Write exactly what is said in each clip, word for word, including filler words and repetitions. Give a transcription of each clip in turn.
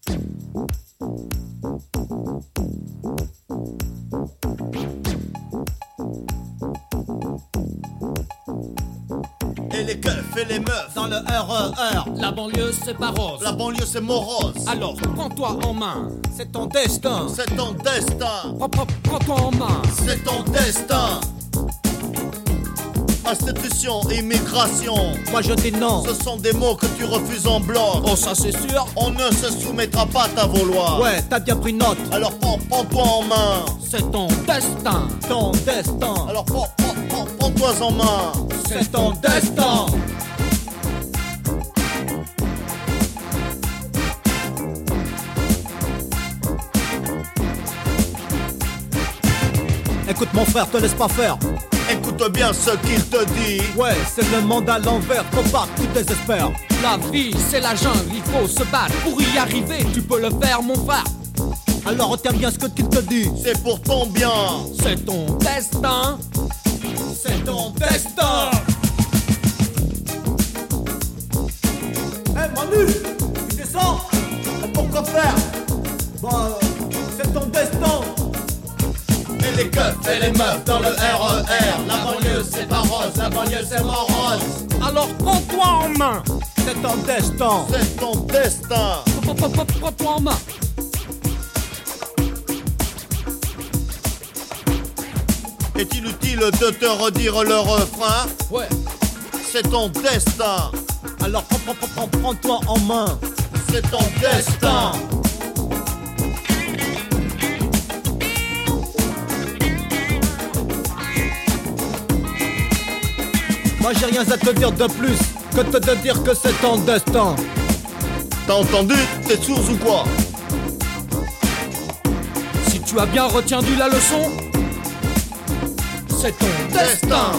Et les keufs et les meufs dans le R E R. La banlieue c'est pas rose. La banlieue c'est morose. Alors prends-toi en main. C'est ton destin. C'est ton destin. Prends, prends, prends-toi en main. C'est ton destin. Institution, immigration. Moi je dis non. Ce sont des mots que tu refuses en bloc. Oh ça c'est sûr. On ne se soumettra pas à ta vouloir. Ouais, t'as bien pris note. Alors prends, prends-toi en main. C'est ton destin. Ton destin. Alors prends, prends, prends, prends-toi en main. C'est ton destin. Écoute mon frère, te laisse pas faire. Écoute bien ce qu'il te dit. Ouais, c'est le monde à l'envers, faut pas que tu désespères. La vie c'est la jungle, il faut se battre. Pour y arriver, tu peux le faire mon frère. Alors retiens bien ce que qu'il te dit. C'est pour ton bien. C'est ton destin. C'est ton destin. Eh hey, Manu, tu descends. Pourquoi faire? Bah, c'est ton destin. Et les keufs et les meufs dans le R E R. La banlieue c'est pas rose, la banlieue c'est morose. Alors prends-toi en main. C'est ton destin. C'est ton destin. Prends-toi en main. Est-il utile de te redire le refrain? Ouais. C'est ton destin. Alors prends, prends, prends, prends, prends-toi en main. C'est ton destin. Moi j'ai rien à te dire de plus que de te dire que c'est ton destin. T'as entendu? T'es sourd ou quoi? Si tu as bien retenu la leçon, c'est ton destin.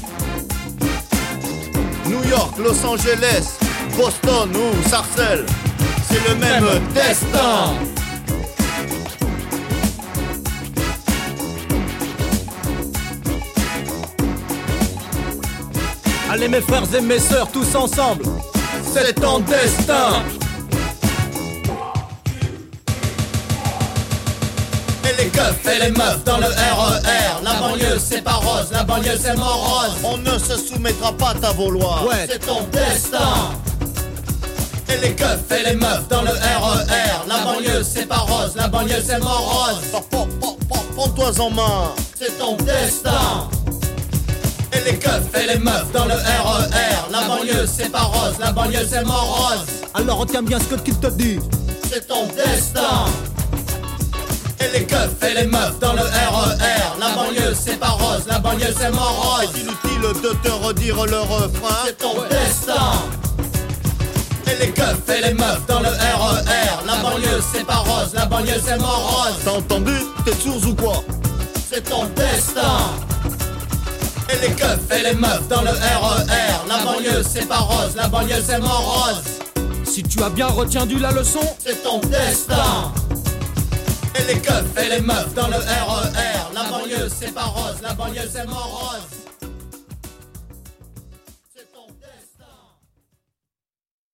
New York, Los Angeles, Boston ou Sarcelles, c'est le même, même destin. Allez mes frères et mes sœurs, tous ensemble, c'est ton destin. Et les keufs et les meufs dans le R E R. La banlieue c'est pas rose, la banlieue c'est morose. On ne se soumettra pas à ta vouloir. Ouais. C'est ton destin. Et les keufs et les meufs dans le R E R. La banlieue c'est pas rose, la banlieue c'est morose. Prends-toi en main. C'est ton destin. Et les keufs et les meufs dans le R E R. La banlieue c'est pas rose, la banlieue c'est morose. Alors retiens bien ce que qu'il te dit. C'est ton destin. Et les keufs et les meufs dans le R E R. La banlieue c'est pas rose, la banlieue c'est morose. Est inutile de te redire le refrain. C'est ton ouais. destin. Et les keufs et les meufs dans le R E R. La banlieue c'est pas rose, la banlieue c'est morose. T'as entendu? T'es sourd ou quoi? C'est ton destin. Et les keufs et les meufs dans le R E R. La banlieue c'est pas rose, la banlieue c'est morose. Si tu as bien retenu la leçon, c'est ton destin. Et les keufs et les meufs dans le R E R. La banlieue c'est pas rose, la banlieue c'est morose.